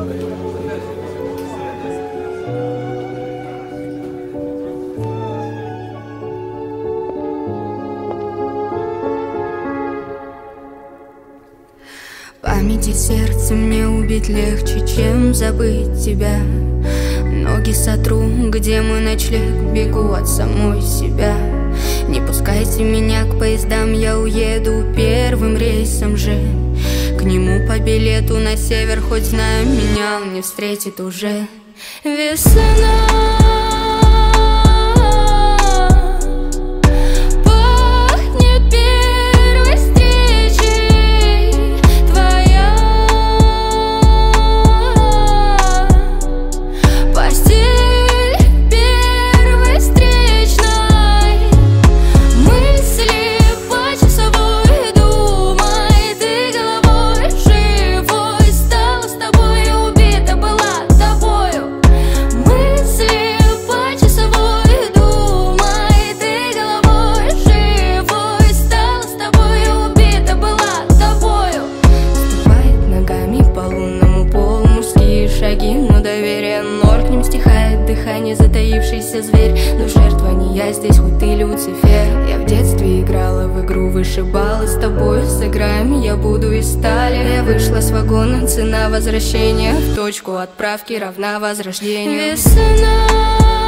Памяти сердца мне убить легче, чем забыть тебя. Ноги сотру, где мой ночлег, бегу от самой себя. Не пускайте меня к поездам, я уеду первым рейсом же. К нему по билету на север, хоть знаю, меня он не встретит уже. Весна но доверие ноль, к ним стихает дыхание, затаившийся зверь. Но жертва не я здесь, хоть ты Люцифер. Я в детстве играла в игру вышибала, с тобой сыграем, я буду из стали. Я вышла с вагона, цена возвращения в точку отправки равна возрождению. Весна.